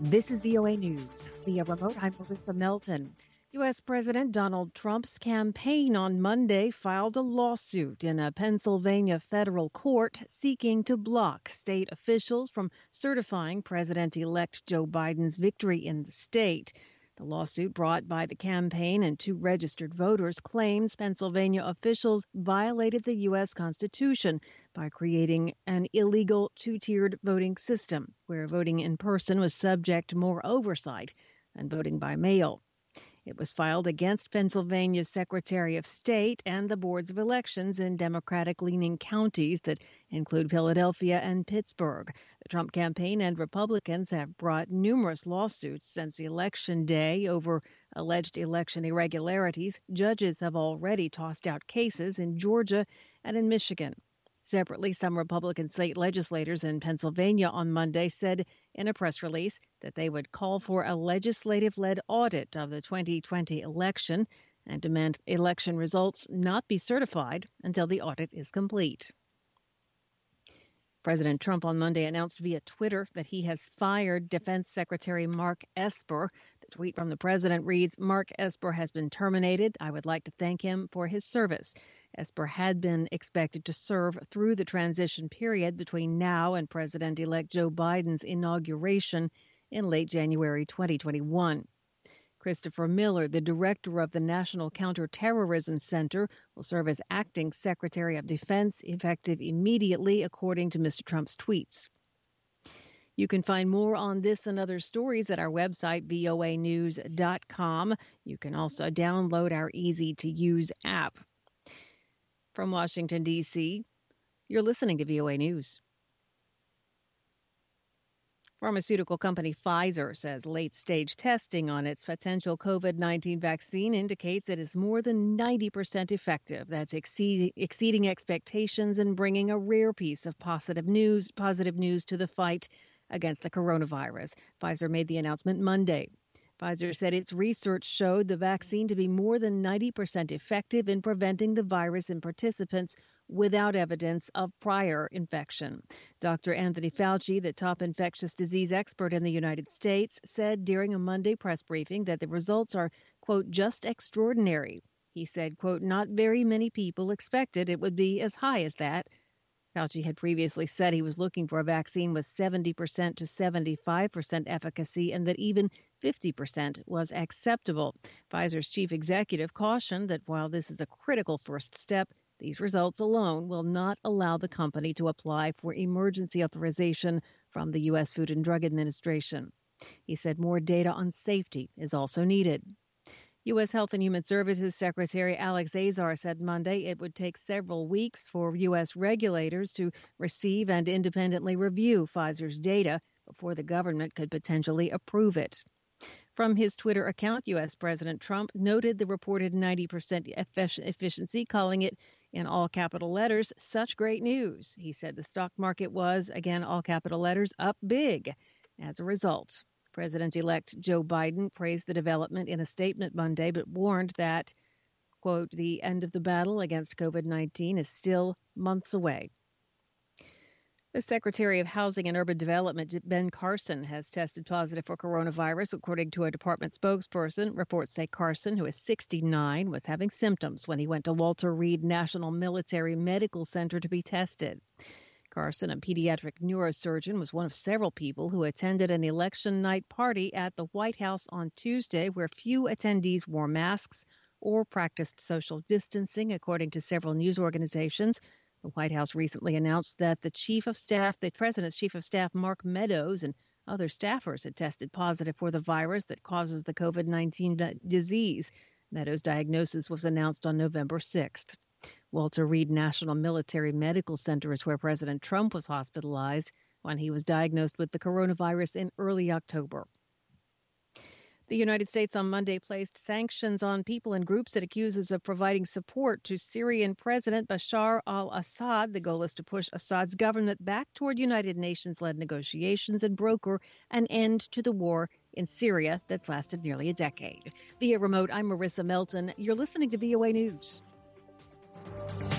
This is VOA News. Via remote, I'm Marissa Melton. U.S. President Donald Trump's campaign on Monday filed a lawsuit in a Pennsylvania federal court seeking to block state officials from certifying President-elect Joe Biden's victory in the state. The lawsuit brought by the campaign and two registered voters claims Pennsylvania officials violated the U.S. Constitution by creating an illegal two-tiered voting system where voting in person was subject to more oversight than voting by mail. It was filed against Pennsylvania's Secretary of State and the boards of elections in Democratic-leaning counties that include Philadelphia and Pittsburgh. The Trump campaign and Republicans have brought numerous lawsuits since Election Day over alleged election irregularities. Judges have already tossed out cases in Georgia and in Michigan. Separately, some Republican state legislators in Pennsylvania on Monday said in a press release that they would call for a legislative-led audit of the 2020 election and demand election results not be certified until the audit is complete. President Trump on Monday announced via Twitter that he has fired Defense Secretary Mark Esper. The tweet from the president reads, "Mark Esper has been terminated. I would like to thank him for his service." Esper had been expected to serve through the transition period between now and President-elect Joe Biden's inauguration in late January 2021. Christopher Miller, the director of the National Counterterrorism Center, will serve as acting Secretary of Defense effective immediately, according to Mr. Trump's tweets. You can find more on this and other stories at our website, voanews.com. You can also download our easy-to-use app. From Washington, D.C., you're listening to VOA News. Pharmaceutical company Pfizer says late-stage testing on its potential COVID-19 vaccine indicates it is more than 90% effective. That's exceeding expectations and bringing a rare piece of positive news to the fight against the coronavirus. Pfizer made the announcement Monday. Pfizer said its research showed the vaccine to be more than 90% effective in preventing the virus in participants without evidence of prior infection. Dr. Anthony Fauci, the top infectious disease expert in the United States, said during a Monday press briefing that the results are, quote, just extraordinary. He said, quote, not very many people expected it would be as high as that. Fauci had previously said he was looking for a vaccine with 70% to 75% efficacy and that even 50% was acceptable. Pfizer's chief executive cautioned that while this is a critical first step, these results alone will not allow the company to apply for emergency authorization from the U.S. Food and Drug Administration. He said more data on safety is also needed. U.S. Health and Human Services Secretary Alex Azar said Monday it would take several weeks for U.S. regulators to receive and independently review Pfizer's data before the government could potentially approve it. From his Twitter account, U.S. President Trump noted the reported 90% efficiency, calling it, in all capital letters, such great news. He said the stock market was, again, all capital letters, up big as a result. President-elect Joe Biden praised the development in a statement Monday, but warned that, quote, the end of the battle against COVID-19 is still months away. The Secretary of Housing and Urban Development, Ben Carson, has tested positive for coronavirus, according to a department spokesperson. Reports say Carson, who is 69, was having symptoms when he went to Walter Reed National Military Medical Center to be tested. Carson, a pediatric neurosurgeon, was one of several people who attended an election night party at the White House on Tuesday where few attendees wore masks or practiced social distancing, according to several news organizations. The White House recently announced that the president's chief of staff, Mark Meadows, and other staffers had tested positive for the virus that causes the COVID-19 disease. Meadows' diagnosis was announced on November 6th. Walter Reed National Military Medical Center is where President Trump was hospitalized when he was diagnosed with the coronavirus in early October. The United States on Monday placed sanctions on people and groups it accuses of providing support to Syrian President Bashar al-Assad. The goal is to push Assad's government back toward United Nations-led negotiations and broker an end to the war in Syria that's lasted nearly a decade. Via remote, I'm Marissa Melton. You're listening to VOA News.